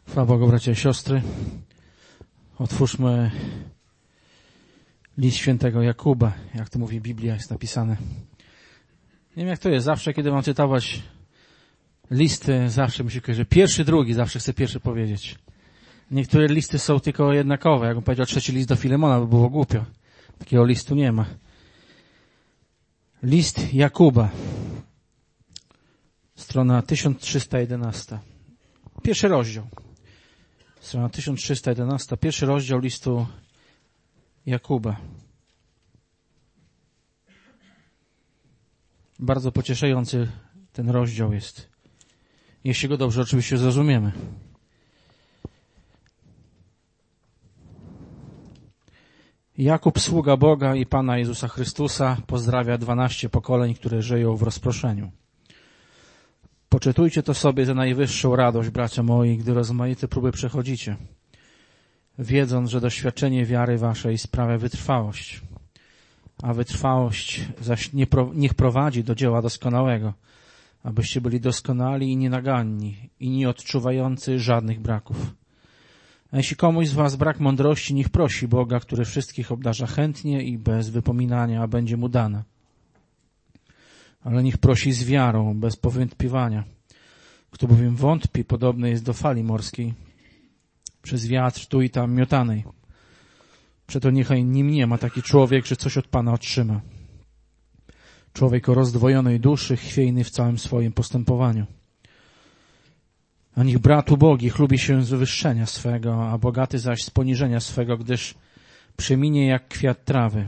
Chwała Bogu, bracia i siostry. Otwórzmy list świętego Jakuba, jak to mówi Biblia, jest napisane. Nie wiem, jak to jest. Zawsze, kiedy mam cytować listy, zawsze mi się kojarzy, że pierwszy, drugi, zawsze chcę pierwszy powiedzieć. Niektóre listy są tylko jednakowe. Jakbym powiedział trzeci list do Filemona, by było głupio. Takiego listu nie ma. List Jakuba. Strona 1311. Pierwszy rozdział. Strona 1311. Pierwszy rozdział listu Jakuba. Bardzo pocieszający ten rozdział jest. Jeśli go dobrze oczywiście zrozumiemy. Jakub, sługa Boga i Pana Jezusa Chrystusa, pozdrawia 12 pokoleń, które żyją w rozproszeniu. Poczytujcie to sobie za najwyższą radość, bracia moi, gdy rozmaite próby przechodzicie, wiedząc, że doświadczenie wiary waszej sprawia wytrwałość, a wytrwałość zaś niech prowadzi do dzieła doskonałego, abyście byli doskonali i nienaganni i nie odczuwający żadnych braków. A jeśli komuś z was brak mądrości, niech prosi Boga, który wszystkich obdarza chętnie i bez wypominania, a będzie mu dana. Ale niech prosi z wiarą, bez powątpiewania. Kto bowiem wątpi, podobny jest do fali morskiej, przez wiatr tu i tam miotanej. Przeto niechaj nim nie ma taki człowiek, że coś od Pana otrzyma. Człowiek o rozdwojonej duszy, chwiejny w całym swoim postępowaniu. A niech brat ubogi chlubi się z wywyższenia swego, a bogaty zaś z poniżenia swego, gdyż przeminie jak kwiat trawy.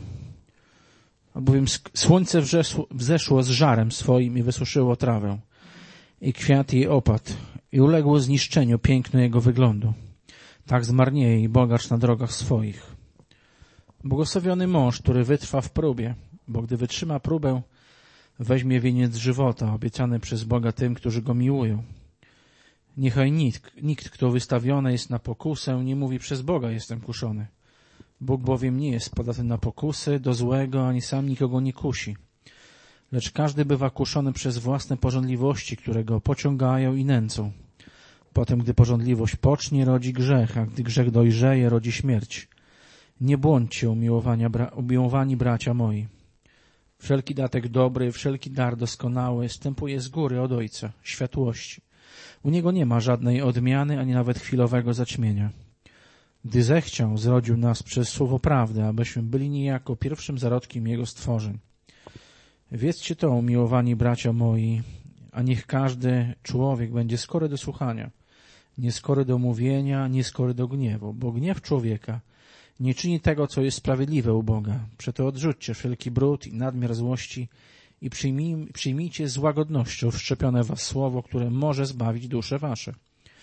Albowiem słońce wzeszło z żarem swoim i wysuszyło trawę. I kwiat jej opadł i uległo zniszczeniu piękno jego wyglądu. Tak zmarnieje i bogacz na drogach swoich. Błogosławiony mąż, który wytrwa w próbie, bo gdy wytrzyma próbę, weźmie wieniec żywota obiecany przez Boga tym, którzy Go miłują. Niechaj nikt, kto wystawiony jest na pokusę, nie mówi przez Boga jestem kuszony. Bóg bowiem nie jest podatny na pokusy do złego, ani sam nikogo nie kusi. Lecz każdy bywa kuszony przez własne pożądliwości, które go pociągają i nęcą. Potem, gdy pożądliwość pocznie, rodzi grzech, a gdy grzech dojrzeje, rodzi śmierć. Nie błądźcie, umiłowani bracia moi. Wszelki datek dobry, wszelki dar doskonały wstępuje z góry od Ojca, światłości. U Niego nie ma żadnej odmiany, ani nawet chwilowego zaćmienia. Gdy zechciał, zrodził nas przez słowo prawdy, abyśmy byli niejako pierwszym zarodkiem Jego stworzeń. Wiedzcie to, umiłowani bracia moi, a niech każdy człowiek będzie skory do słuchania, nieskory do mówienia, nieskory do gniewu, bo gniew człowieka nie czyni tego, co jest sprawiedliwe u Boga. Przeto odrzućcie wszelki brud i nadmiar złości i przyjmijcie z łagodnością wszczepione was słowo, które może zbawić dusze wasze.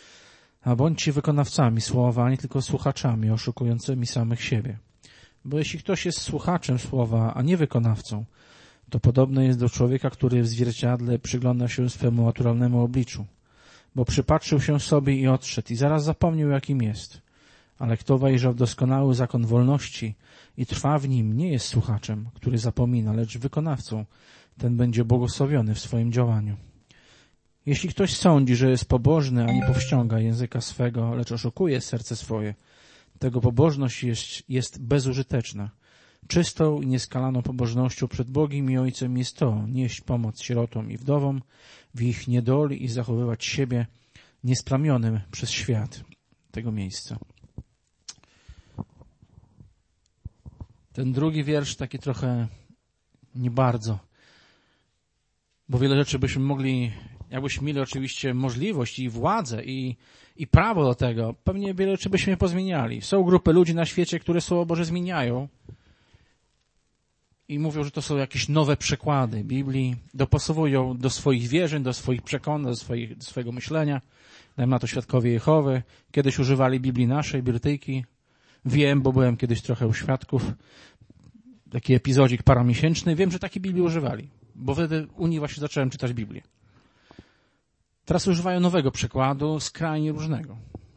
A bądźcie wykonawcami słowa, a nie tylko słuchaczami oszukującymi samych siebie. Bo jeśli ktoś jest słuchaczem słowa, a nie wykonawcą, to podobny jest do człowieka, który w zwierciadle przygląda się swemu naturalnemu obliczu. Bo przypatrzył się sobie i odszedł i zaraz zapomniał, jakim jest. Ale kto wejrzał w doskonały zakon wolności i trwa w nim, nie jest słuchaczem, który zapomina, lecz wykonawcą. Ten będzie błogosławiony w swoim działaniu. Jeśli ktoś sądzi, że jest pobożny, a nie powściąga języka swego, lecz oszukuje serce swoje, tego pobożność jest bezużyteczna. Czystą i nieskalaną pobożnością przed Bogiem i Ojcem jest to, nieść pomoc sierotom i wdowom w ich niedoli i zachowywać siebie niesplamionym przez świat tego miejsca. Ten drugi wiersz taki trochę nie bardzo, bo wiele rzeczy byśmy mogli, jakbyśmy mieli oczywiście możliwość i władzę i prawo do tego, pewnie wiele rzeczy byśmy pozmieniali. Są grupy ludzi na świecie, które Słowo Boże zmieniają i mówią, że to są jakieś nowe przekłady Biblii, dopasowują do swoich wierzeń, do swoich przekonań, do swojego myślenia. Dajmy na to świadkowie Jehowy. Kiedyś używali Biblii naszej, Brytyjki. Wiem, bo byłem kiedyś trochę u świadków. Taki epizodzik paramiesięczny. Wiem, że takiej Biblii używali, bo wtedy u nich właśnie zacząłem czytać Biblię. Teraz używają nowego przekładu, skrajnie różnego.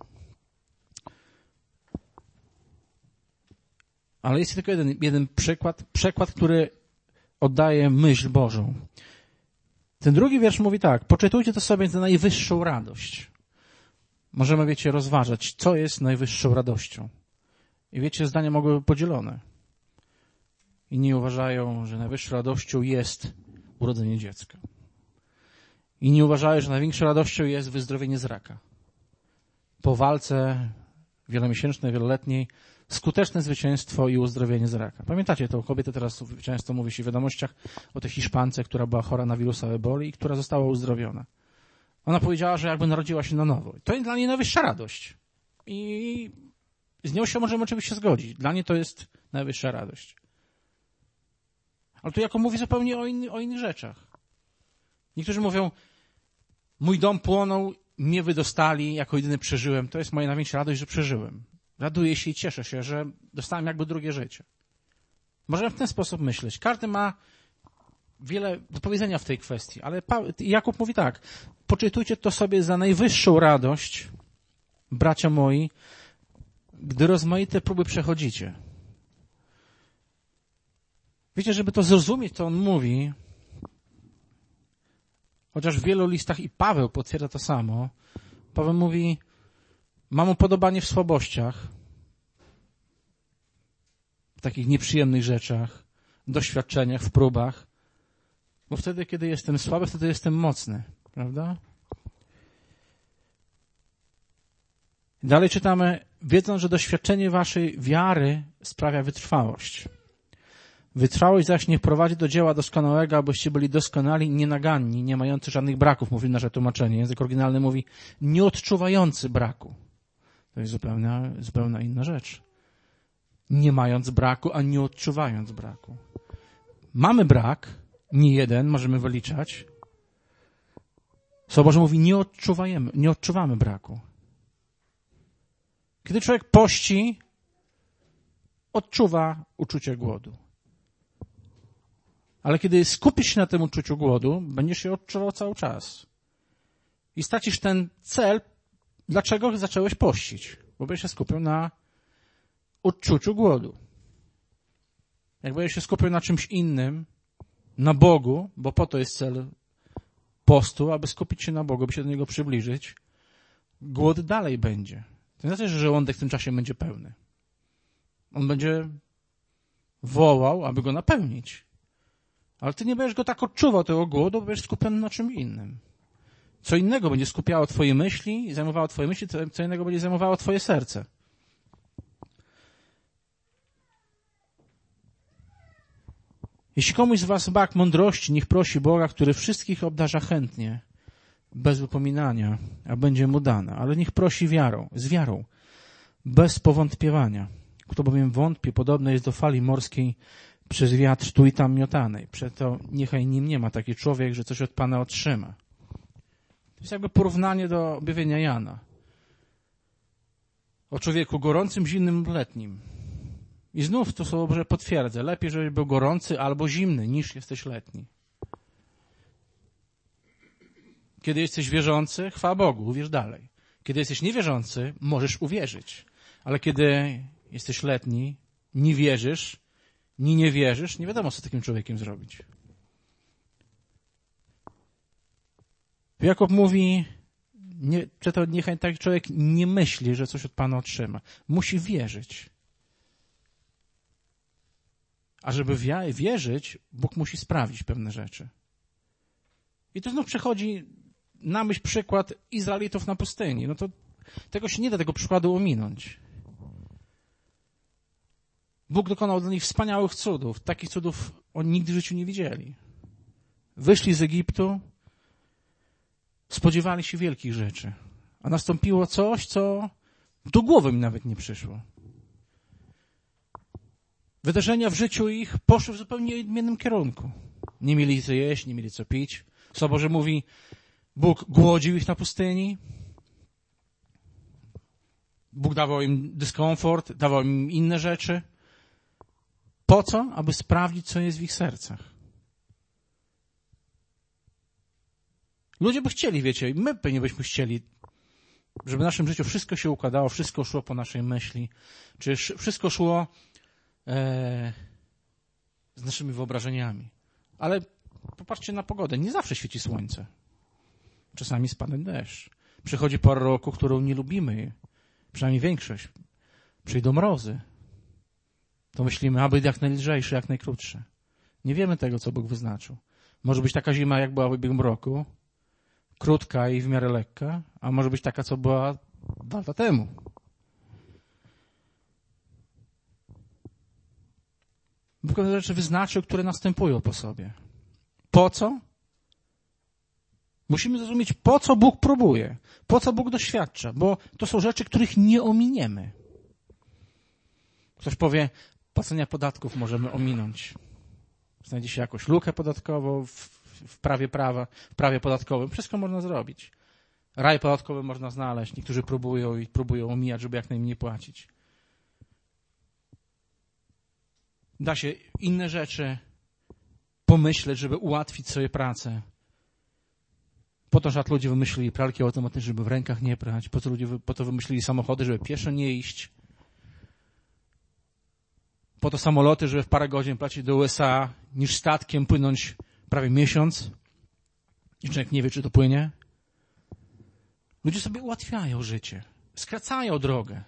Ale jest tylko jeden przekład, który oddaje myśl Bożą. Ten drugi wiersz mówi tak: poczytujcie to sobie za najwyższą radość. możemy, wiecie, rozważać, co jest najwyższą radością. I wiecie, zdania mogły być podzielone. Inni uważają, że najwyższą radością jest urodzenie dziecka. Inni uważają, że największą radością jest wyzdrowienie z raka. Po walce wielomiesięcznej, wieloletniej, skuteczne zwycięstwo i uzdrowienie z raka. Pamiętacie to? Kobiety teraz często mówi się w wiadomościach o tej Hiszpance, która była chora na wirusa eboli i która została uzdrowiona. Ona powiedziała, że jakby narodziła się na nowo. To jest dla niej najwyższa radość. I z nią się możemy oczywiście zgodzić. Dla niej to jest najwyższa radość. Ale tu Jakub mówi zupełnie o innych rzeczach. Niektórzy mówią, mój dom płonął, mnie wydostali, jako jedyny przeżyłem. To jest moja największa radość, że przeżyłem. Raduję się i cieszę się, że dostałem jakby drugie życie. Możemy w ten sposób myśleć. Każdy ma wiele do powiedzenia w tej kwestii, ale Jakub mówi tak, poczytujcie to sobie za najwyższą radość, bracia moi, gdy rozmaite próby przechodzicie. Wiecie, żeby to zrozumieć, to on mówi, chociaż w wielu listach i Paweł potwierdza to samo, Paweł mówi, mam upodobanie w słabościach, w takich nieprzyjemnych rzeczach, doświadczeniach, w próbach, bo wtedy, kiedy jestem słaby, wtedy jestem mocny, prawda? Dalej czytamy, wiedząc, że doświadczenie waszej wiary sprawia wytrwałość. Wytrwałość zaś niech prowadzi do dzieła doskonałego, abyście byli doskonali, nienaganni, nie mający żadnych braków, mówi nasze tłumaczenie. Język oryginalny mówi nie odczuwający braku. To jest zupełnie inna rzecz. Nie mając braku, a nie odczuwając braku. Mamy brak, nie jeden, możemy wyliczać. Słowo Boże mówi nie odczuwamy braku. Kiedy człowiek pości, odczuwa uczucie głodu. Ale kiedy skupisz się na tym uczuciu głodu, będziesz je odczuwał cały czas. I stracisz ten cel, dlaczego zacząłeś pościć. Bo będziesz się skupił na odczuciu głodu. Jak będziesz się skupił na czymś innym, na Bogu, bo po to jest cel postu, aby skupić się na Bogu, by się do Niego przybliżyć, głód dalej będzie. To nie znaczy, że żołądek w tym czasie będzie pełny. On będzie wołał, aby go napełnić. Ale ty nie będziesz go tak odczuwał, tego głodu, bo będziesz skupiony na czym innym. Co innego będzie skupiało twoje myśli i zajmowało twoje myśli, co innego będzie zajmowało twoje serce. Jeśli komuś z was brak mądrości, niech prosi Boga, który wszystkich obdarza chętnie, bez wypominania, a będzie mu dana. Ale niech prosi z wiarą, bez powątpiewania. Kto bowiem wątpi, podobne jest do fali morskiej, przez wiatr tu i tam miotanej. Przeto niechaj nim nie ma taki człowiek, że coś od Pana otrzyma. To jest jakby porównanie do objawienia Jana. O człowieku gorącym, zimnym lub letnim. I znów to Słowo Boże potwierdza. Lepiej, żebyś był gorący albo zimny, niż jesteś letni. Kiedy jesteś wierzący, chwała Bogu, uwierz dalej. Kiedy jesteś niewierzący, możesz uwierzyć. Ale kiedy jesteś letni, nie wierzysz, nie wierzysz, nie wiadomo, co z takim człowiekiem zrobić. Jakub mówi, niechaj taki człowiek nie myśli, że coś od Pana otrzyma. Musi wierzyć. A żeby wierzyć, Bóg musi sprawić pewne rzeczy. I tu znów przychodzi na myśl przykład Izraelitów na pustyni. No to tego się nie da, tego przykładu ominąć. Bóg dokonał dla nich wspaniałych cudów. Takich cudów oni nigdy w życiu nie widzieli. Wyszli z Egiptu, spodziewali się wielkich rzeczy. A nastąpiło coś, co do głowy mi nawet nie przyszło. Wydarzenia w życiu ich poszły w zupełnie innym kierunku. Nie mieli co jeść, nie mieli co pić. Słowo Boże mówi, Bóg głodził ich na pustyni. Bóg dawał im dyskomfort, dawał im inne rzeczy. Po co? Aby sprawdzić, co jest w ich sercach. Ludzie by chcieli, wiecie, i my pewnie byśmy chcieli, żeby w naszym życiu wszystko się układało, wszystko szło po naszej myśli, czy wszystko szło z naszymi wyobrażeniami. Ale popatrzcie na pogodę. Nie zawsze świeci słońce. Czasami spada deszcz. Przychodzi pora roku, którą nie lubimy, przynajmniej większość. Przyjdą mrozy. To myślimy, aby jak najlżejsze, jak najkrótsze. Nie wiemy tego, co Bóg wyznaczył. Może być taka zima, jak była w ubiegłym roku, krótka i w miarę lekka, a może być taka, co była 2 lata temu. Bóg pewne rzeczy wyznaczył, które następują po sobie. Po co? Musimy zrozumieć, po co Bóg próbuje, po co Bóg doświadcza, bo to są rzeczy, których nie ominiemy. Ktoś powie, płacenia podatków możemy ominąć. Znajdzie się jakąś lukę podatkową w prawie prawa, w prawie podatkowym. Wszystko można zrobić. Raj podatkowy można znaleźć. Niektórzy próbują omijać, żeby jak najmniej płacić. Da się inne rzeczy pomyśleć, żeby ułatwić sobie pracę. Po to, że ludzie wymyślili pralki automatyczne, żeby w rękach nie prać. Po to wymyślili samochody, żeby pieszo nie iść. Po to samoloty, żeby w parę godzin polecieć do USA, niż statkiem płynąć prawie miesiąc. I człowiek nie wie, czy to płynie. Ludzie sobie ułatwiają życie. Skracają drogę.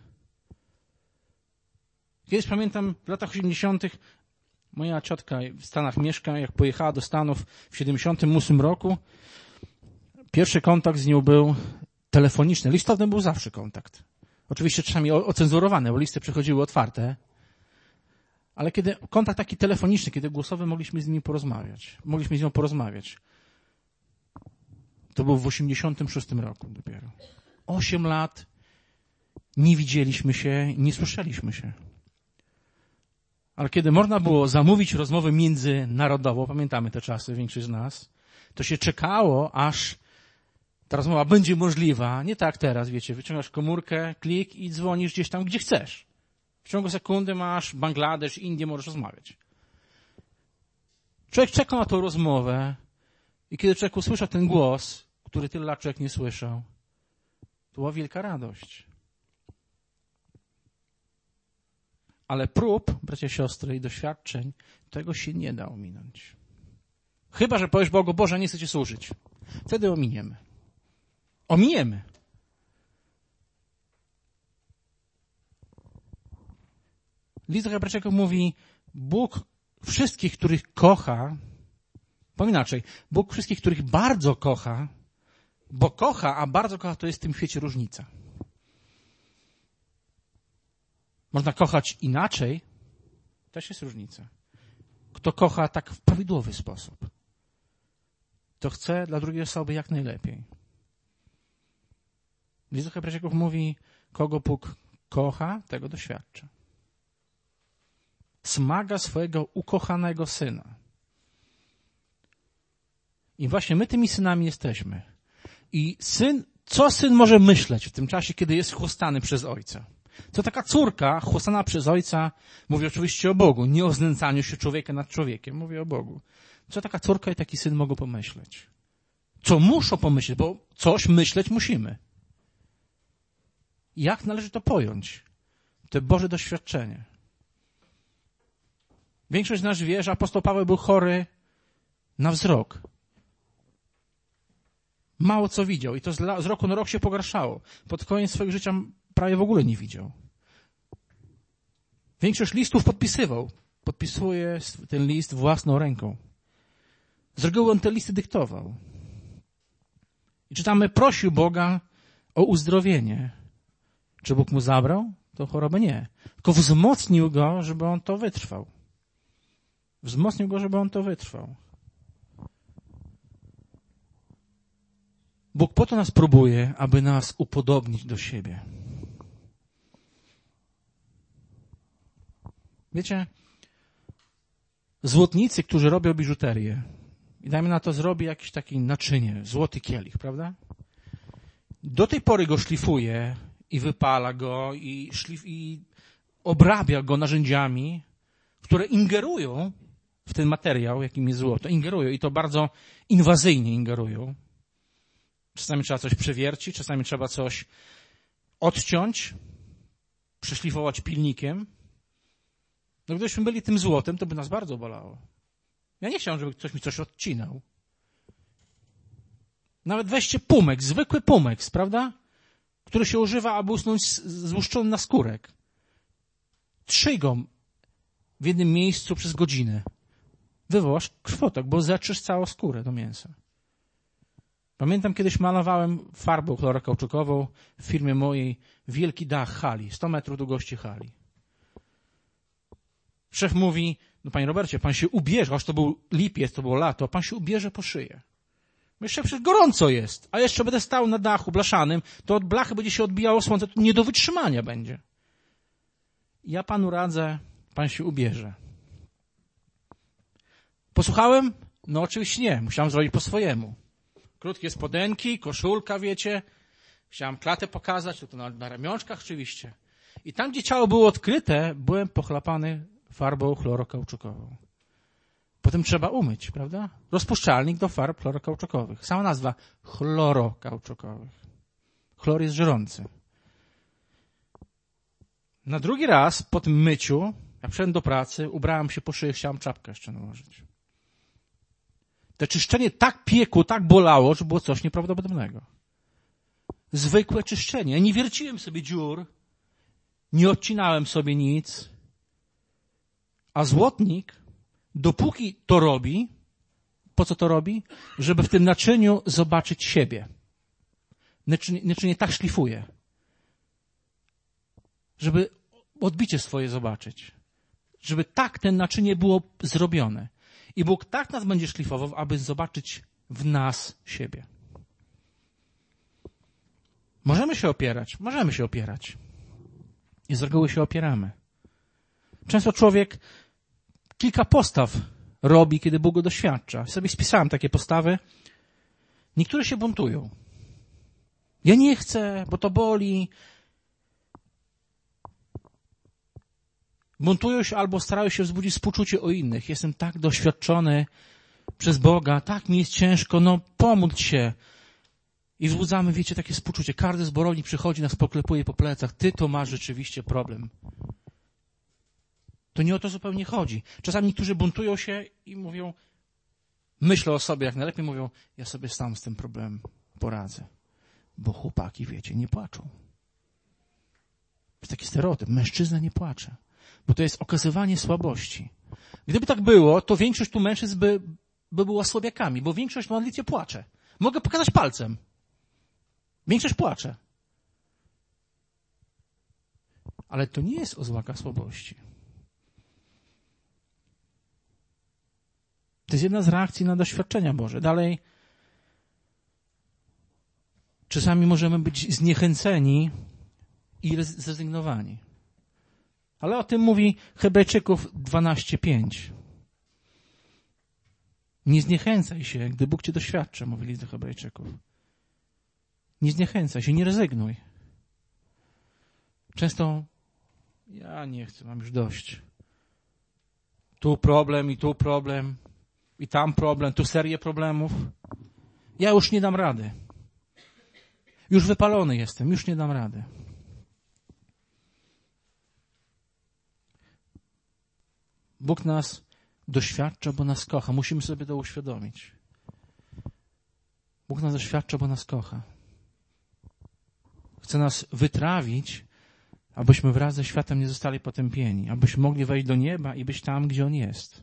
Kiedyś pamiętam, w latach 80. moja ciotka w Stanach mieszka, jak pojechała do Stanów w 78 roku, pierwszy kontakt z nią był telefoniczny. Listowny był zawsze kontakt. Oczywiście czasami ocenzurowany, bo listy przychodziły otwarte. Ale kiedy kontakt taki telefoniczny, kiedy głosowy, mogliśmy z nią porozmawiać. To był w 86 roku dopiero. 8 lat nie widzieliśmy się, nie słyszeliśmy się. Ale kiedy można było zamówić rozmowę międzynarodową, pamiętamy te czasy, większość z nas, to się czekało, aż ta rozmowa będzie możliwa. Nie tak teraz, wiecie, wyciągasz komórkę, klik i dzwonisz gdzieś tam, gdzie chcesz. W ciągu sekundy masz Bangladesz, Indię, możesz rozmawiać. Człowiek czekał na tą rozmowę i kiedy człowiek usłyszał ten głos, który tyle lat człowiek nie słyszał, to była wielka radość. Ale prób, bracia, siostry, i doświadczeń, tego się nie da ominąć. Chyba że powiesz Bogu, Boże, nie chcę Cię służyć. Wtedy ominiemy. Ominiemy. List do Hebrajczyków mówi, Bóg wszystkich, których kocha, inaczej, Bóg wszystkich, których bardzo kocha, bo kocha, a bardzo kocha, to jest w tym świecie różnica. Można kochać inaczej, też jest różnica. Kto kocha tak w prawidłowy sposób, to chce dla drugiej osoby jak najlepiej. List do Hebrajczyków mówi, kogo Bóg kocha, tego doświadcza. Smaga swojego ukochanego Syna. I właśnie my tymi synami jesteśmy. I co syn może myśleć w tym czasie, kiedy jest chłostany przez ojca? To taka córka chłostana przez ojca, mówi oczywiście o Bogu, nie o znęcaniu się człowieka nad człowiekiem, mówi o Bogu. Co taka córka i taki syn mogą pomyśleć? Co muszą pomyśleć, bo coś myśleć musimy. Jak należy to pojąć? To Boże doświadczenie. Większość z nas wie, że apostoł Paweł był chory na wzrok. Mało co widział i to z roku na rok się pogarszało. Pod koniec swojego życia prawie w ogóle nie widział. Większość listów podpisywał. Podpisuje ten list własną ręką. Z reguły on te listy dyktował. I czytamy, prosił Boga o uzdrowienie. Czy Bóg mu zabrał? To chorobę nie. Tylko wzmocnił go, żeby on to wytrwał. Wzmocnił go, żeby on to wytrwał. Bóg po to nas próbuje, aby nas upodobnić do siebie. Wiecie, złotnicy, którzy robią biżuterię i dajmy na to zrobi jakieś takie naczynie, złoty kielich, prawda? Do tej pory go szlifuje i wypala go i obrabia go narzędziami, które ingerują w ten materiał, jakim jest złoto. Ingerują i to bardzo inwazyjnie ingerują. Czasami trzeba coś przewiercić, czasami trzeba coś odciąć, przeszlifować pilnikiem. No gdybyśmy byli tym złotem, to by nas bardzo bolało. Ja nie chciałem, żeby ktoś mi coś odcinał. Nawet weźcie pumeks, zwykły pumeks, prawda? Który się używa, aby usunąć złuszczony naskórek. Trzyj go w jednym miejscu przez godzinę. Wywołasz krwotok, bo zetrzesz całą skórę do mięsa. Pamiętam, kiedyś malowałem farbą chlorokauczukową w firmie mojej wielki dach hali, 100 metrów długości hali. Szef mówi, no panie Robercie, pan się ubierze, choć to był lipiec, to było lato, pan się ubierze po szyję. Jeszcze przecież gorąco jest, a jeszcze będę stał na dachu blaszanym, to od blachy będzie się odbijało słońce, to nie do wytrzymania będzie. Ja panu radzę, pan się ubierze. Posłuchałem? No oczywiście nie, musiałem zrobić po swojemu. Krótkie spodenki, koszulka, wiecie. Chciałem klatę pokazać, to na ramionczkach oczywiście. I tam, gdzie ciało było odkryte, byłem pochlapany farbą chlorokauczukową. Potem trzeba umyć, prawda? Rozpuszczalnik do farb chlorokauczukowych. Sama nazwa chlorokauczukowych. Chlor jest żrący. Na drugi raz po tym myciu, jak przyszedłem do pracy, ubrałem się po szyję, chciałem czapkę jeszcze nałożyć. To czyszczenie tak piekło, tak bolało, że było coś nieprawdopodobnego. Zwykłe czyszczenie. Ja nie wierciłem sobie dziur, nie odcinałem sobie nic, a złotnik, dopóki to robi, po co to robi? Żeby w tym naczyniu zobaczyć siebie. Naczynie tak szlifuje. Żeby odbicie swoje zobaczyć. Żeby tak ten naczynie było zrobione. I Bóg tak nas będzie szlifował, aby zobaczyć w nas siebie. Możemy się opierać. I z reguły się opieramy. Często człowiek kilka postaw robi, kiedy Bóg go doświadcza. Sobie spisałem takie postawy. Niektóre się buntują. Ja nie chcę, bo to boli. Buntują się albo starają się wzbudzić współczucie o innych. Jestem tak doświadczony przez Boga, tak mi jest ciężko, no pomódl się. I wzbudzamy, wiecie, takie współczucie. Każdy z zborowni przychodzi, nas poklepuje po plecach. Ty to masz rzeczywiście problem. To nie o to zupełnie chodzi. Czasami niektórzy buntują się i mówią, myślą o sobie jak najlepiej, mówią, ja sobie sam z tym problemem poradzę. Bo chłopaki, wiecie, nie płaczą. To jest taki stereotyp. Mężczyzna nie płacze. Bo to jest okazywanie słabości. Gdyby tak było, to większość tu mężczyzn by była słabiakami, bo większość w modlitwie płacze. Mogę pokazać palcem. Większość płacze. Ale to nie jest oznaka słabości. To jest jedna z reakcji na doświadczenia Boże. Dalej, czasami możemy być zniechęceni i zrezygnowani. Ale o tym mówi Hebrajczyków 12:5. Nie zniechęcaj się, gdy Bóg cię doświadcza, mówi list do Hebrajczyków. Nie zniechęcaj się, nie rezygnuj. Często ja nie chcę, mam już dość. Tu problem i tam problem, tu serię problemów. Ja już nie dam rady. Już wypalony jestem, już nie dam rady. Bóg nas doświadcza, bo nas kocha. Musimy sobie to uświadomić. Bóg nas doświadcza, bo nas kocha. Chce nas wytrawić, abyśmy wraz ze światem nie zostali potępieni, abyśmy mogli wejść do nieba i być tam, gdzie On jest.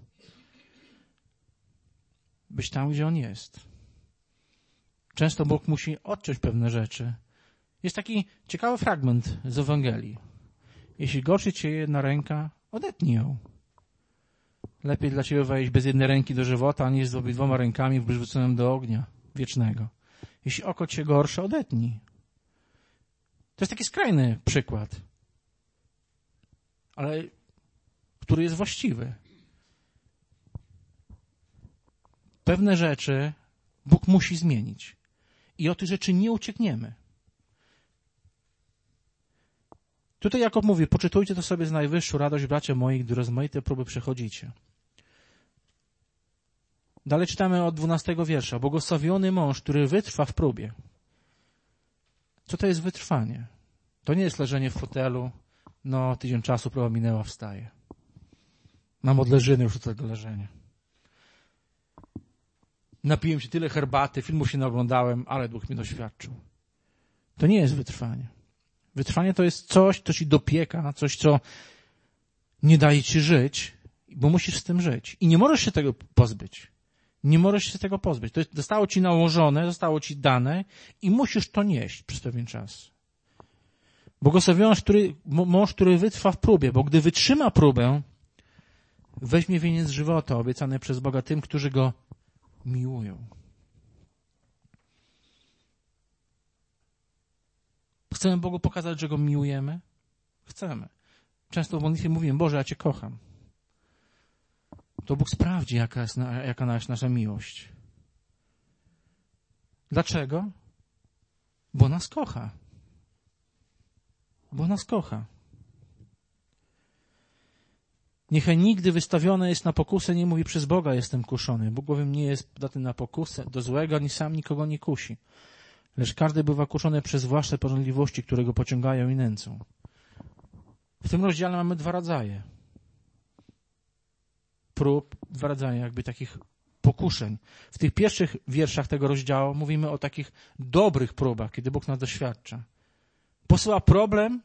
Być tam, gdzie On jest. Często Bóg musi odciąć pewne rzeczy. Jest taki ciekawy fragment z Ewangelii. Jeśli gorszy cię jedna ręka, odetnij ją. Lepiej dla ciebie wejść bez jednej ręki do żywota, niż z obydwoma rękami wyrzuconym do ognia wiecznego. Jeśli oko cię gorsze, odetnij. To jest taki skrajny przykład, ale który jest właściwy. Pewne rzeczy Bóg musi zmienić. I od tych rzeczy nie uciekniemy. Tutaj Jakub mówi, poczytujcie to sobie z najwyższą radość, bracia moi, gdy rozmaite próby przechodzicie. Dalej czytamy od 12 wiersza. Błogosławiony mąż, który wytrwa w próbie. Co to jest wytrwanie? To nie jest leżenie w fotelu. No, tydzień czasu, próba minęła, wstaje. Mam odleżyny już do tego leżenia. napiłem się tyle herbaty, filmów się naoglądałem, ale Bóg mnie doświadczył. To nie jest wytrwanie. Wytrwanie to jest coś, co ci dopieka, coś, co nie daje ci żyć, bo musisz z tym żyć. I nie możesz się tego pozbyć. Nie możesz się tego pozbyć. To zostało ci nałożone, zostało ci dane i musisz to nieść przez pewien czas. Błogosławiony mąż, który wytrwa w próbie, bo gdy wytrzyma próbę, weźmie wieniec żywota obiecany przez Boga tym, którzy Go miłują. Chcemy Bogu pokazać, że Go miłujemy? Chcemy. Często w modlitwie mówimy, Boże, ja Cię kocham. To Bóg sprawdzi, jaka jest nasza miłość. Dlaczego? Bo nas kocha. Bo nas kocha. Niechaj nigdy wystawione jest na pokusę, nie mówi przez Boga jestem kuszony. Bóg bowiem nie jest podatny na pokusę do złego, ani sam nikogo nie kusi. Lecz każdy bywa kuszony przez własne pożądliwości, które go pociągają i nęcą. W tym rozdziale mamy dwa rodzaje prób, dwa rodzaje jakby takich pokuszeń. W tych pierwszych wierszach tego rozdziału mówimy o takich dobrych próbach, kiedy Bóg nas doświadcza. Posyła problem.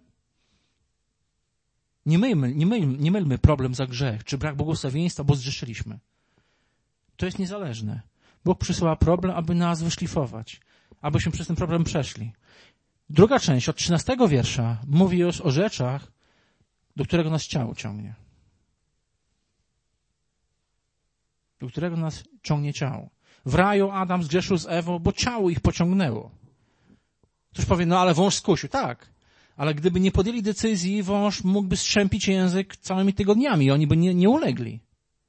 Nie mylmy problem za grzech, czy brak błogosławieństwa, bo zgrzeszyliśmy. To jest niezależne. Bóg przysyła problem, aby nas wyszlifować, abyśmy przez ten problem przeszli. Druga część, od 13 wiersza, mówi już o rzeczach, do którego nas ciało ciągnie. Do którego nas ciągnie ciało. W raju Adam zgrzeszył z Ewą, bo ciało ich pociągnęło. Ktoś powie, no ale wąż skusił. Tak, ale gdyby nie podjęli decyzji, wąż mógłby strzępić język całymi tygodniami i oni by nie ulegli.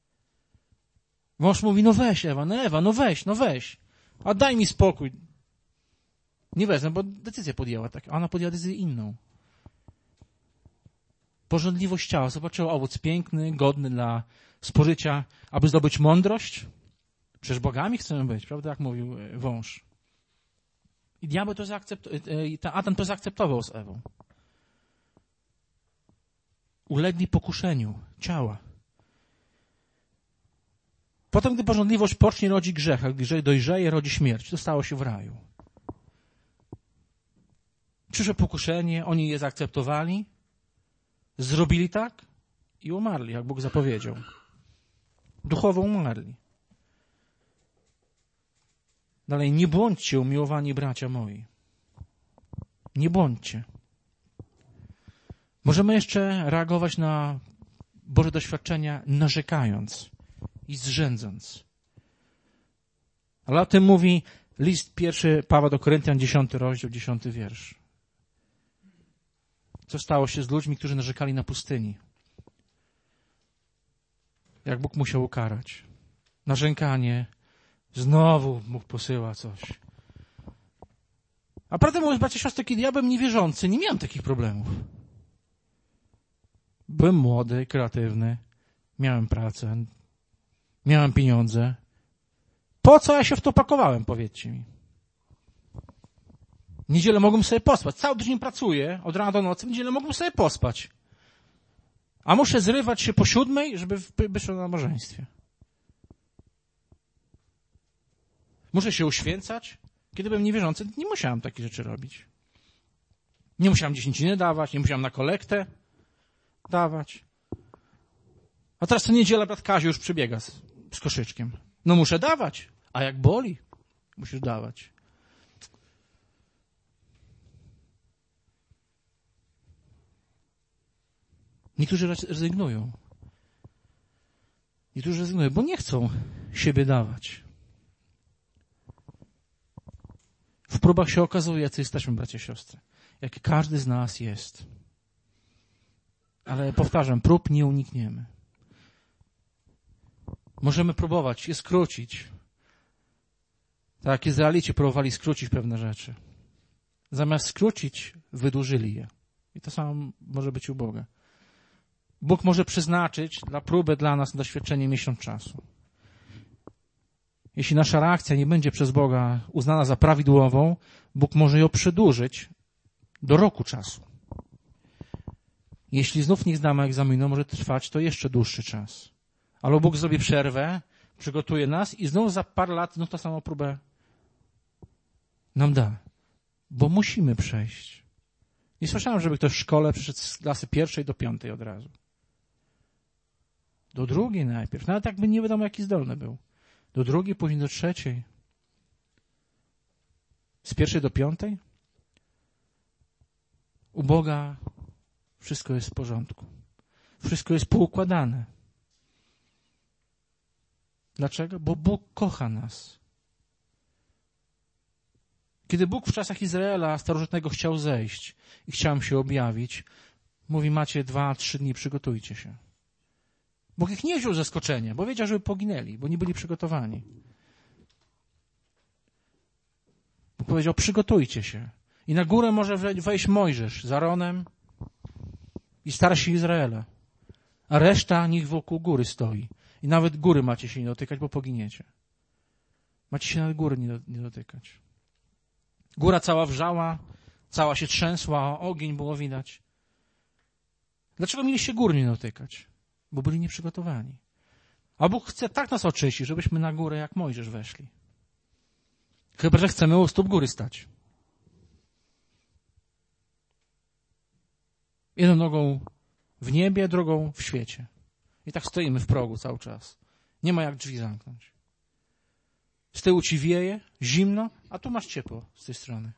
Wąż mówi, no weź Ewa, no weź. A daj mi spokój. Nie wezmę, bo decyzję podjęła tak, a ona podjęła decyzję inną. Pożądliwość ciała. Zobaczyła owoc piękny, godny dla spożycia, aby zdobyć mądrość. Przecież bogami chcemy być, prawda, jak mówił wąż. I diabeł Adam to zaakceptował z Ewą. Ulegli pokuszeniu ciała. Potem, gdy pożądliwość pocznie, rodzi grzech, a gdy dojrzeje, rodzi śmierć. To stało się w raju. Przyszło pokuszenie, oni je zaakceptowali, zrobili tak i umarli, jak Bóg zapowiedział. Duchowo umarli. Dalej, nie bądźcie, umiłowani bracia moi. Nie bądźcie. Możemy jeszcze reagować na Boże doświadczenia narzekając i zrzędząc. Ale o tym mówi list 1 Pawła do Koryntian, 10 rozdział, 10 wiersz. Co stało się z ludźmi, którzy narzekali na pustyni? Jak Bóg musiał ukarać. Narzekanie. Znowu Bóg posyła coś. A prawdę mówiąc, bracia i siostry, kiedy ja byłem niewierzący, nie miałem takich problemów. Byłem młody, kreatywny, miałem pracę, miałem pieniądze. Po co ja się w to pakowałem, powiedzcie mi? W niedzielę mogłem sobie pospać. Cały dzień pracuję, od rana do nocy, w niedzielę mogłem sobie pospać. A muszę zrywać się po 7, żeby być na nabożeństwie. Muszę się uświęcać. Kiedy byłem niewierzący, nie musiałem takich rzeczy robić. Nie musiałem dziesięciny dawać, nie musiałem na kolektę dawać. A teraz co niedziela brat Kazio już przybiega z koszyczkiem. No muszę dawać. A jak boli, musisz dawać. Niektórzy rezygnują. Niektórzy rezygnują, bo nie chcą siebie dawać. W próbach się okazuje, jacy jesteśmy, bracia i siostry. Jak każdy z nas jest. Ale powtarzam, prób nie unikniemy. Możemy próbować je skrócić. Tak jak Izraelici próbowali skrócić pewne rzeczy. Zamiast skrócić, wydłużyli je. I to samo może być u Boga. Bóg może przeznaczyć dla próby dla nas doświadczenie miesiąc czasu. Jeśli nasza reakcja nie będzie przez Boga uznana za prawidłową, Bóg może ją przedłużyć do roku czasu. Jeśli znów nie zdamy egzaminu, może trwać to jeszcze dłuższy czas. Albo Bóg zrobi przerwę, przygotuje nas i znów za parę lat znów tą samą próbę nam da. Bo musimy przejść. Nie słyszałem, żeby ktoś w szkole przyszedł z klasy 1 do 5 od razu. Do 2 najpierw. Nawet jakby nie wiadomo, jaki zdolny był. Do 2, później do 3. Z 1 do 5. U Boga wszystko jest w porządku. Wszystko jest poukładane. Dlaczego? Bo Bóg kocha nas. Kiedy Bóg w czasach Izraela starożytnego chciał zejść i chciał im się objawić, mówi, macie 2-3 dni, przygotujcie się. Bóg ich nie wziął z zaskoczenia, bo wiedział, żeby poginęli, bo nie byli przygotowani. Bóg powiedział, przygotujcie się. I na górę może wejść Mojżesz z Aaronem i starsi Izraela. A reszta niech wokół góry stoi. I nawet góry macie się nie dotykać, bo poginiecie. Macie się nawet góry nie dotykać. Góra cała wrzała, cała się trzęsła, ogień było widać. Dlaczego mieliście gór nie dotykać? Bo byli nieprzygotowani. A Bóg chce tak nas oczyścić, żebyśmy na górę jak Mojżesz weszli. Chyba że chcemy u stóp góry stać. Jedną nogą w niebie, drugą w świecie. I tak stoimy w progu cały czas. Nie ma jak drzwi zamknąć. Z tyłu ci wieje, zimno, a tu masz ciepło z tej strony.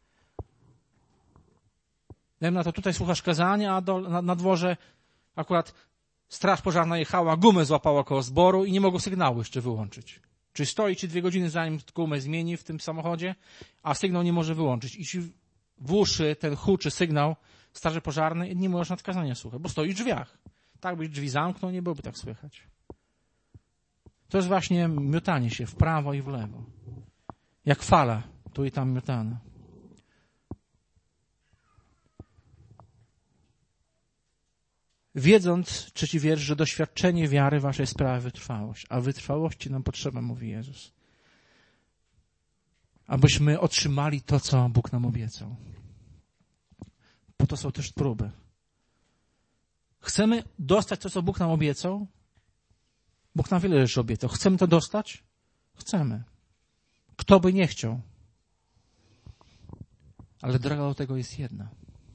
Dajmy na to, tutaj słuchasz kazania, a na dworze akurat straż pożarna jechała, gumę złapała koło zboru i nie mogło sygnału jeszcze wyłączyć. Czyli stoi ci 2 godziny, zanim gumę zmieni w tym samochodzie, a sygnał nie może wyłączyć. I ci w uszy ten huczy sygnał straży pożarnej i nie możesz nad kazania słuchać, bo stoi w drzwiach. Tak byś drzwi zamknął, nie byłoby tak słychać. To jest właśnie miotanie się w prawo i w lewo. Jak fala, tu i tam miotana. Wiedząc, 3 wiersz, że doświadczenie wiary waszej sprawia wytrwałość, a wytrwałości nam potrzeba, mówi Jezus. Abyśmy otrzymali to, co Bóg nam obiecał. Po to są też próby. Chcemy dostać to, co Bóg nam obiecał? Bóg nam wiele rzeczy obiecał. Chcemy to dostać? Chcemy. Kto by nie chciał? Ale droga do tego jest jedna.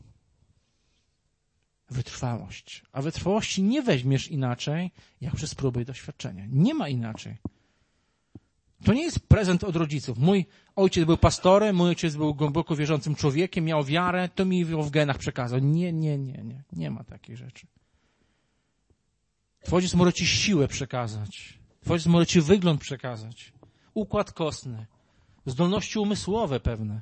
Wytrwałość. A wytrwałości nie weźmiesz inaczej, jak przez próby i doświadczenia. Nie ma inaczej. To nie jest prezent od rodziców. Mój ojciec był pastorem, mój ojciec był głęboko wierzącym człowiekiem, miał wiarę, to mi w genach przekazał. Nie. Nie ma takiej rzeczy. Twój ojciec może ci siłę przekazać. Twój ojciec może ci wygląd przekazać. Układ kostny. Zdolności umysłowe pewne.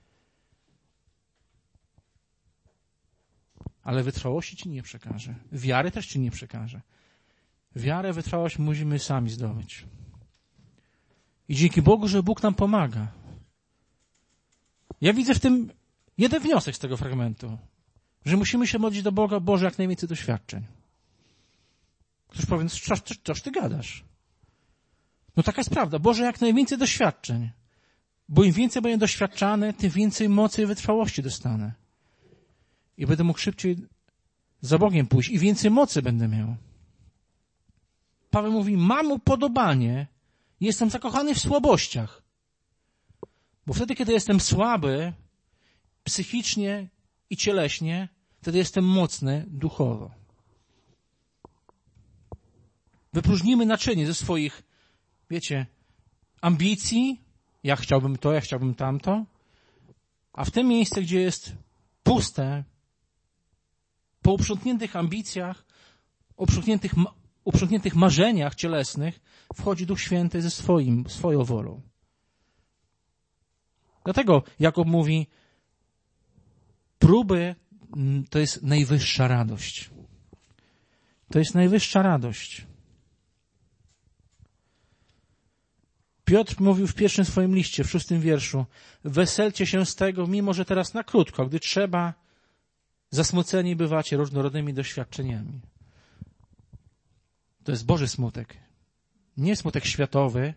Ale wytrwałości ci nie przekaże. Wiary też ci nie przekaże. Wiarę, wytrwałość musimy sami zdobyć. I dzięki Bogu, że Bóg nam pomaga. Ja widzę w tym jeden wniosek z tego fragmentu. Że musimy się modlić do Boga, Boże, jak najwięcej doświadczeń. Ktoś powie, coż ty gadasz? No taka jest prawda. Boże, jak najwięcej doświadczeń. Bo im więcej będę doświadczany, tym więcej mocy i wytrwałości dostanę. I będę mógł szybciej za Bogiem pójść i więcej mocy będę miał. Paweł mówi, mam upodobanie, jestem zakochany w słabościach. Bo wtedy, kiedy jestem słaby, psychicznie i cieleśnie, wtedy jestem mocny duchowo. Wypróżnimy naczynie ze swoich, ambicji. Ja chciałbym to, ja chciałbym tamto. A w tym miejsce, gdzie jest puste, po uprzątniętych ambicjach, uprzątniętych marzeniach cielesnych, wchodzi Duch Święty ze swoją wolą. Dlatego Jakub mówi, próby to jest najwyższa radość. To jest najwyższa radość. Piotr mówił w pierwszym swoim liście, w 6 wierszu, weselcie się z tego, mimo że teraz na krótko, gdy trzeba, zasmuceni bywacie różnorodnymi doświadczeniami. To jest Boży smutek. Nie smutek światowy,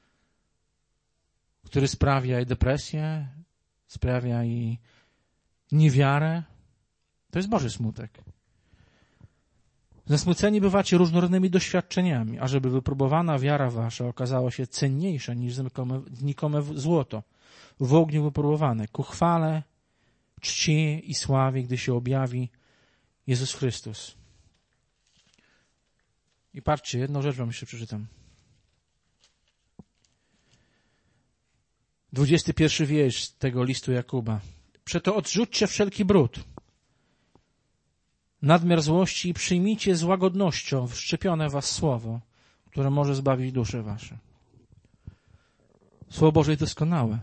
który sprawia i depresję, sprawia i niewiarę. To jest Boży smutek. Zasmuceni bywacie różnorodnymi doświadczeniami, ażeby wypróbowana wiara wasza okazała się cenniejsza niż znikome złoto, w ogniu wypróbowane, ku chwale, czci i sławie, gdy się objawi Jezus Chrystus. I patrzcie, jedną rzecz wam jeszcze przeczytam. 21 wiersz tego listu Jakuba. Przeto odrzućcie wszelki brud, nadmiar złości i przyjmijcie z łagodnością wszczepione was słowo, które może zbawić dusze wasze. Słowo Boże jest doskonałe,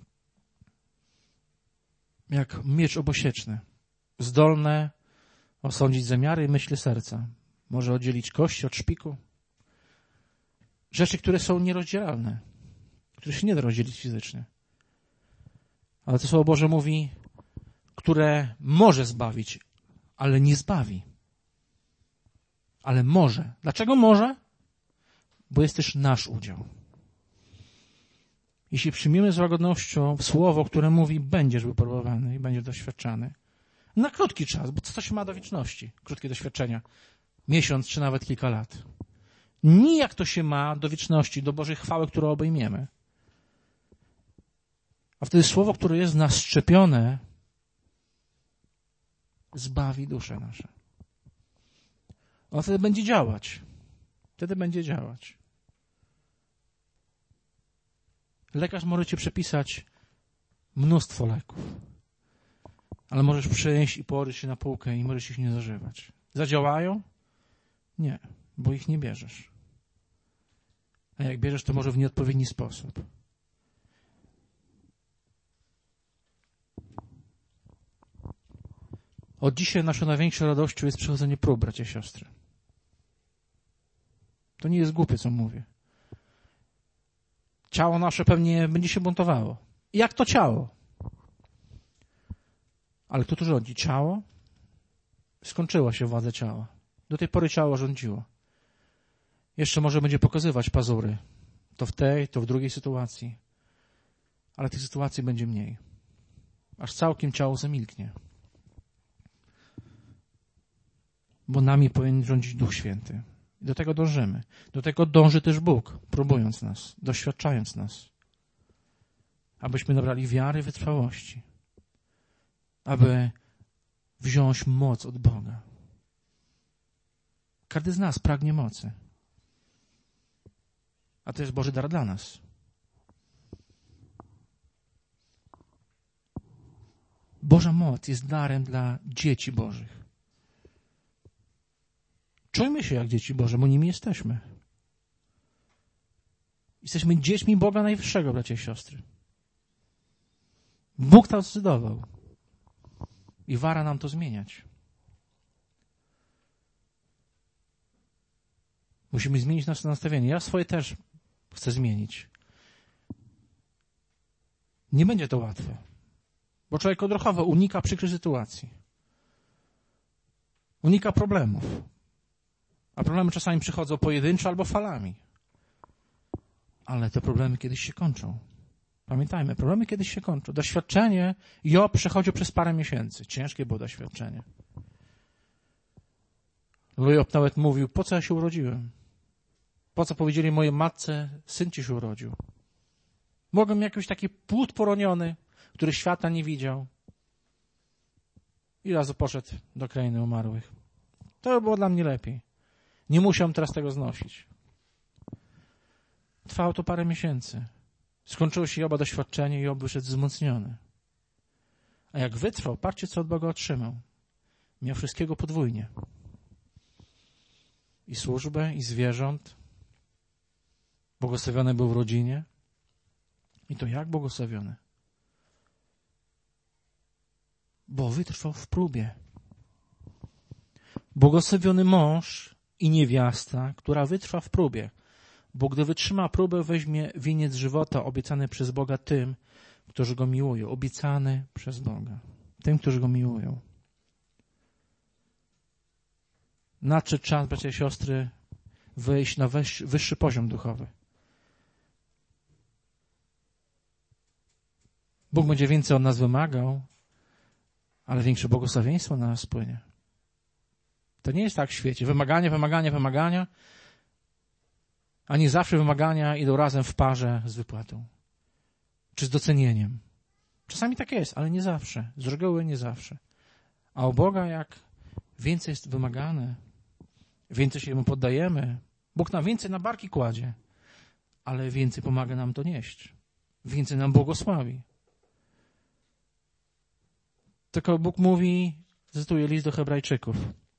jak miecz obosieczny, zdolne osądzić zamiary i myśli serca. Może oddzielić kość od szpiku. Rzeczy, które są nierozdzielalne, które się nie da rozdzielić fizycznie. Ale to Słowo Boże mówi, które może zbawić, ale nie zbawi. Ale może. Dlaczego może? Bo jest też nasz udział. Jeśli przyjmiemy z łagodnością słowo, które mówi, będziesz wypróbowany i będziesz doświadczany. Na krótki czas, bo co się ma do wieczności? Krótkie doświadczenia. Miesiąc czy nawet kilka lat. Nijak to się ma do wieczności, do Bożej chwały, którą obejmiemy. A wtedy słowo, które jest w nas szczepione, zbawi dusze nasze. Ono wtedy będzie działać. Wtedy będzie działać. Lekarz może ci przepisać mnóstwo leków, ale możesz przyjść i położyć się na półkę i możesz ich nie zażywać. Zadziałają? Nie, bo ich nie bierzesz. A jak bierzesz, to może w nieodpowiedni sposób. Od dzisiaj naszą największą radością jest przechodzenie prób, bracia i siostry. To nie jest głupie, co mówię. Ciało nasze pewnie będzie się buntowało. Jak to ciało? Ale kto tu rządzi? Ciało? Skończyła się władza ciała. Do tej pory ciało rządziło. Jeszcze może będzie pokazywać pazury. To w tej, to w drugiej sytuacji. Ale tych sytuacji będzie mniej. Aż całkiem ciało zamilknie. Bo nami powinien rządzić Duch Święty. I do tego dążymy. Do tego dąży też Bóg, próbując nas, doświadczając nas. Abyśmy nabrali wiary i wytrwałości. Aby wziąć moc od Boga. Każdy z nas pragnie mocy. A to jest Boży dar dla nas. Boża moc jest darem dla dzieci Bożych. Czujmy się jak dzieci Boże, bo nimi jesteśmy. Jesteśmy dziećmi Boga Najwyższego, bracia i siostry. Bóg to zdecydował. I wara nam to zmieniać. Musimy zmienić nasze nastawienie. Ja swoje też chcę zmienić. Nie będzie to łatwe. Bo człowiek odruchowo unika przykrych sytuacji. Unika problemów. A problemy czasami przychodzą pojedynczo albo falami. Ale te problemy kiedyś się kończą. Pamiętajmy, problemy kiedyś się kończą. Doświadczenie Job przechodził przez parę miesięcy. Ciężkie było doświadczenie. Job nawet mówił, po co ja się urodziłem? Po co powiedzieli mojej matce, syn ci się urodził? Mogłem jakiś taki płód poroniony, który świata nie widział. I razu poszedł do krainy umarłych. To by było dla mnie lepiej. Nie musiałem teraz tego znosić. Trwało to parę miesięcy. Skończyło się Joba doświadczenie i Job wyszedł wzmocniony. A jak wytrwał, patrzcie, co od Boga otrzymał. Miał wszystkiego podwójnie. I służbę, i zwierząt. Błogosławiony był w rodzinie. I to jak błogosławiony? Bo wytrwał w próbie. Błogosławiony mąż i niewiasta, która wytrwa w próbie. Bo gdy wytrzyma próbę, weźmie wieniec żywota obiecany przez Boga tym, którzy Go miłują. Obiecany przez Boga. Tym, którzy Go miłują. Nadszedł czas, bracia i siostry, wyjść na wyższy poziom duchowy. Bóg będzie więcej od nas wymagał, ale większe błogosławieństwo na nas płynie. To nie jest tak w świecie. Wymagania, a nie zawsze wymagania idą razem w parze z wypłatą. Czy z docenieniem. Czasami tak jest, ale nie zawsze. Z reguły nie zawsze. A u Boga jak więcej jest wymagane, więcej się Mu poddajemy, Bóg nam więcej na barki kładzie, ale więcej pomaga nam to nieść. Więcej nam błogosławi. Tylko Bóg mówi, cytuję list do Hebrajczyków: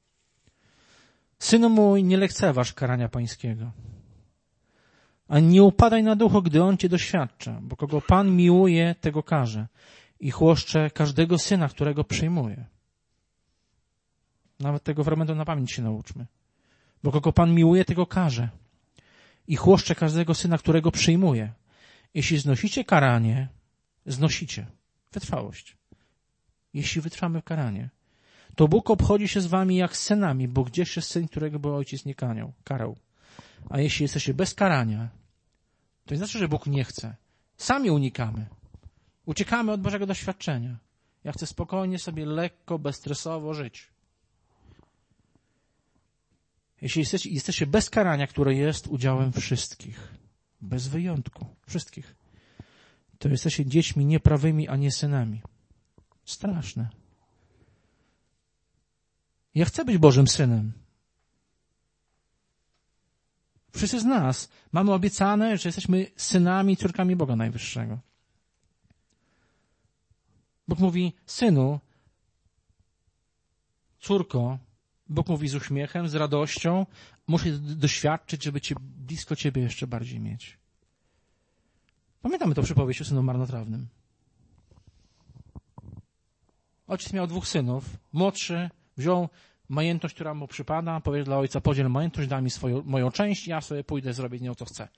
Synu mój, nie lekceważ karania pańskiego, ani nie upadaj na duchu, gdy On cię doświadcza, bo kogo Pan miłuje, tego karze i chłoszcze każdego syna, którego przyjmuje. Nawet tego fragmentu na pamięć się nauczmy. Bo kogo Pan miłuje, tego karze i chłoszcze każdego syna, którego przyjmuje. Jeśli znosicie karanie, znosicie wytrwałość. Jeśli wytrwamy w karanie, to Bóg obchodzi się z wami jak z synami, bo gdzież jest syn, którego by ojciec nie karał. A jeśli jesteście bez karania, to nie znaczy, że Bóg nie chce. Sami unikamy. Uciekamy od Bożego doświadczenia. Ja chcę spokojnie sobie, lekko, bezstresowo żyć. Jeśli jesteście bez karania, które jest udziałem wszystkich, bez wyjątku, wszystkich, to jesteście dziećmi nieprawymi, a nie synami. Straszne. Ja chcę być Bożym synem. Wszyscy z nas mamy obiecane, że jesteśmy synami i córkami Boga Najwyższego. Bóg mówi: synu, córko, Bóg mówi z uśmiechem, z radością, muszę doświadczyć, żeby blisko Ciebie jeszcze bardziej mieć. Pamiętamy to przypowieść o synu marnotrawnym. Ojciec miał 2 synów. Młodszy wziął majętność, która mu przypada, powiedział dla ojca: podziel majętność, daj mi moją część, ja sobie pójdę zrobić nią, co chcę.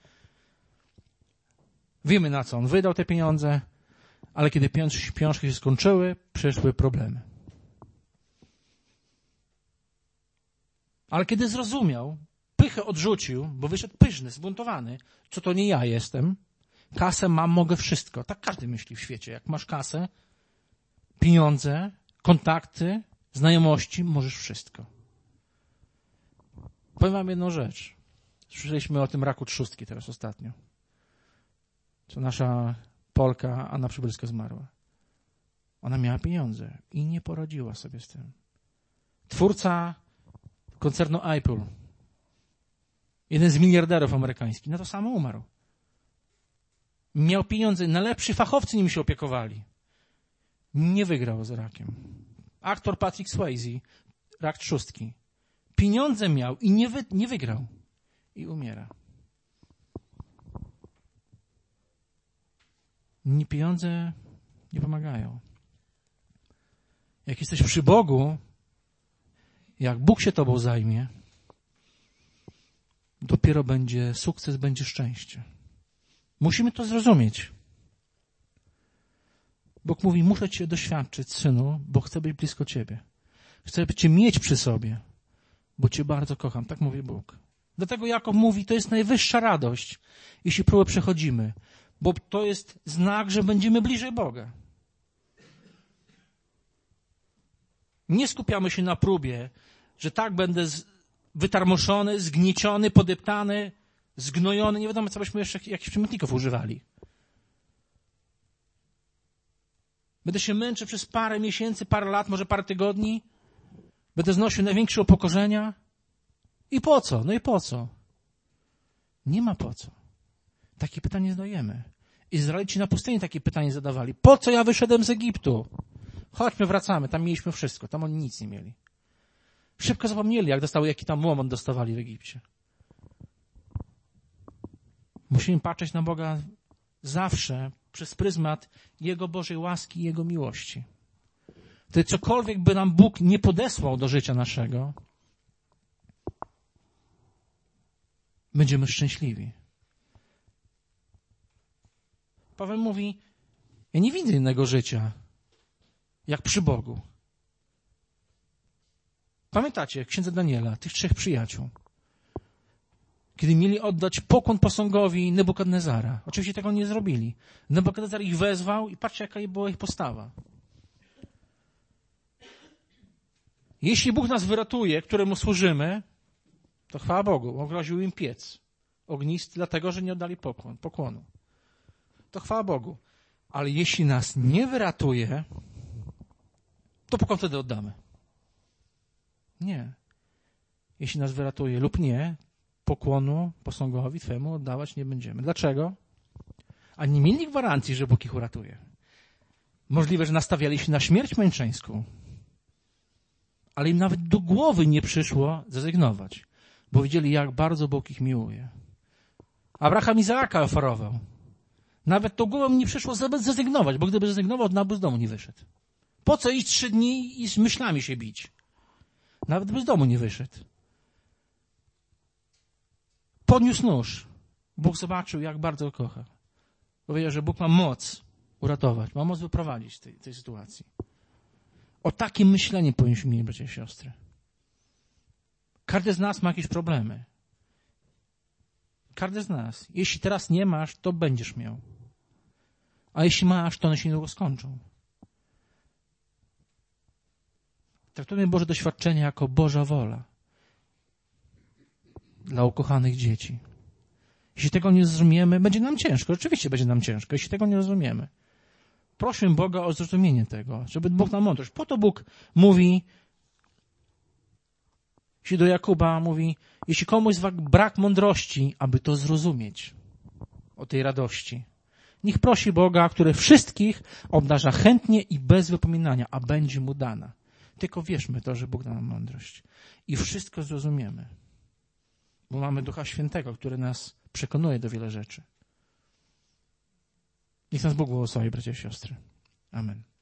Wiemy, na co on wydał te pieniądze, ale kiedy pieniążki się skończyły, przyszły problemy. Ale kiedy zrozumiał, pychę odrzucił, bo wyszedł pyszny, zbuntowany, co to nie ja jestem, kasę mam, mogę wszystko. Tak każdy myśli w świecie. Jak masz kasę, pieniądze, kontakty, znajomości, możesz wszystko. Powiem wam jedną rzecz. Słyszeliśmy o tym raku trzustki teraz ostatnio. Co nasza Polka Anna Przybylska zmarła. Ona miała pieniądze i nie poradziła sobie z tym. Twórca koncernu Apple, jeden z miliarderów amerykańskich, na to samo umarł. Miał pieniądze, najlepsi fachowcy nim się opiekowali. Nie wygrał z rakiem. Aktor Patrick Swayze, rak trzustki. Pieniądze miał i nie wygrał. I umiera. Pieniądze nie pomagają. Jak jesteś przy Bogu, jak Bóg się tobą zajmie, dopiero będzie sukces, będzie szczęście. Musimy to zrozumieć. Bóg mówi: muszę cię doświadczyć, synu, bo chcę być blisko ciebie. Chcę cię mieć przy sobie, bo cię bardzo kocham. Tak mówi Bóg. Dlatego Jakub mówi, to jest najwyższa radość, jeśli próbę przechodzimy, bo to jest znak, że będziemy bliżej Boga. Nie skupiamy się na próbie, że tak będę wytarmoszony, zgnieciony, podeptany, zgnojony. Nie wiadomo, co byśmy jeszcze jakichś przymiotników używali. Będę się męczył przez parę miesięcy, parę lat, może parę tygodni. Będę znosił największe upokorzenia. I po co? No i po co? Nie ma po co. Takie pytanie zadajemy. Izraelici na pustyni takie pytanie zadawali. Po co ja wyszedłem z Egiptu? Chodźmy, wracamy. Tam mieliśmy wszystko. Tam oni nic nie mieli. Szybko zapomnieli, jaki tam łomot dostawali w Egipcie. Musimy patrzeć na Boga zawsze przez pryzmat Jego Bożej łaski i Jego miłości. To cokolwiek by nam Bóg nie podesłał do życia naszego, będziemy szczęśliwi. Paweł mówi: ja nie widzę innego życia, jak przy Bogu. Pamiętacie księdza Daniela, tych 3 przyjaciół, kiedy mieli oddać pokłon posągowi Nebukadnezara. Oczywiście tego nie zrobili. Nebukadnezar ich wezwał i patrzcie, jaka była ich postawa. Jeśli Bóg nas wyratuje, któremu służymy, to chwała Bogu, ogroził im piec ognisty, dlatego, że nie oddali pokłonu. To chwała Bogu. Ale jeśli nas nie wyratuje, to pokłon wtedy oddamy. Nie. Jeśli nas wyratuje lub nie, pokłonu posągowi Twemu oddawać nie będziemy. Dlaczego? A nie mieli gwarancji, że Bóg ich uratuje. Możliwe, że nastawiali się na śmierć męczeńską, ale im nawet do głowy nie przyszło zrezygnować, bo widzieli, jak bardzo Bóg ich miłuje. Abraham Izaaka oferował. Nawet do głowy nie przyszło zrezygnować, bo gdyby zrezygnował, to by z domu nie wyszedł. Po co iść 3 dni i z myślami się bić? Nawet by z domu nie wyszedł. Podniósł nóż. Bóg zobaczył, jak bardzo go kocha. Powiedział, że Bóg ma moc uratować, ma moc wyprowadzić z tej sytuacji. O takie myślenie powinniśmy mieć, bracia i siostry. Każdy z nas ma jakieś problemy. Każdy z nas. Jeśli teraz nie masz, to będziesz miał. A jeśli masz, to one się niedługo skończą. Traktujmy Boże doświadczenie jako Boża wola dla ukochanych dzieci. Jeśli tego nie zrozumiemy, będzie nam ciężko. Oczywiście będzie nam ciężko, jeśli tego nie rozumiemy. Prośmy Boga o zrozumienie tego, żeby Bóg nam mądrość. Po to Bóg mówi, jeśli do Jakuba mówi, jeśli komuś brak mądrości, aby to zrozumieć, o tej radości, niech prosi Boga, który wszystkich obdarza chętnie i bez wypominania, a będzie mu dana. Tylko wierzmy to, że Bóg da nam mądrość. I wszystko zrozumiemy. Bo mamy Ducha Świętego, który nas przekonuje do wiele rzeczy. Niech nas Bóg błogosławi, bracia i siostry. Amen.